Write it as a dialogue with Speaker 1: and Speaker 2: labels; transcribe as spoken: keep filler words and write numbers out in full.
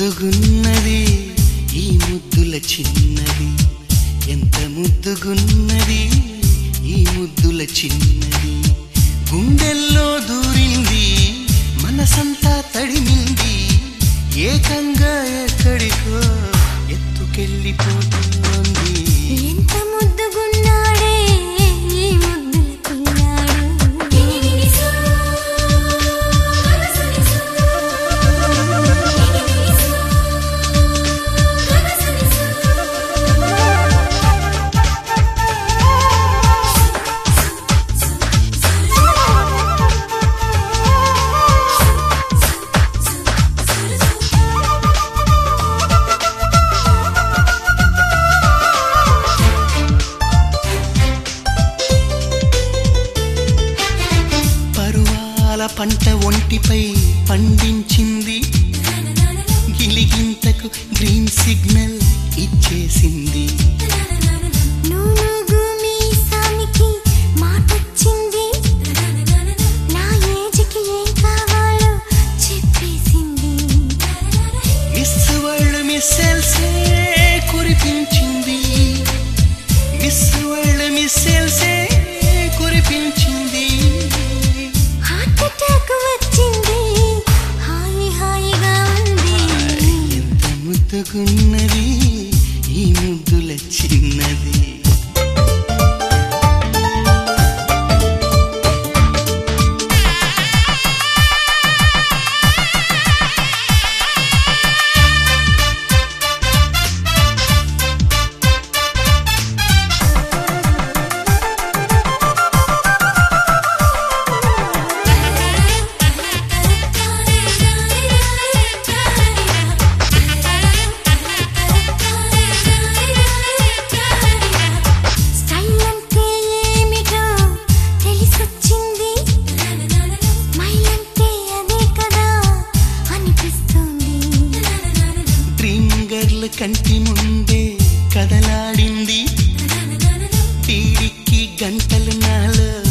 Speaker 1: ముద్దుగున్నది ఈ ముద్దుల చిన్నది, ఎంత ముద్దుగున్నది ఈ ముద్దుల చిన్నది. గుండెల్లో దూరింది మనసంతా తడిమింది, ఏకంగా ఎక్కడికో ఎత్తుకెళ్ళిపోతుంది.
Speaker 2: ఎంత ముద్దుగున్నాడే ఈ ముద్దుల పిల్లాడు.
Speaker 1: పంట ఒంటిపై పండించింది, గిలిగింతకు గ్రీన్ సిగ్నల్ ఇచ్చేసింది.
Speaker 2: మాటొచ్చింది నా ఏజ్కి ఏం కావాలో చెప్పేసింది.
Speaker 1: మిస్ వరల్డ్ మిస్సెల్సే కురిపించింది, మిస్ వరల్డ్ మిస్సెల్సే కురిపించింది. ఎంత ముద్దుగున్నది ఈ ముద్దుల చిన్నది. కంటి ముందే కదలాడింది, తీడికి గంటలు నాలో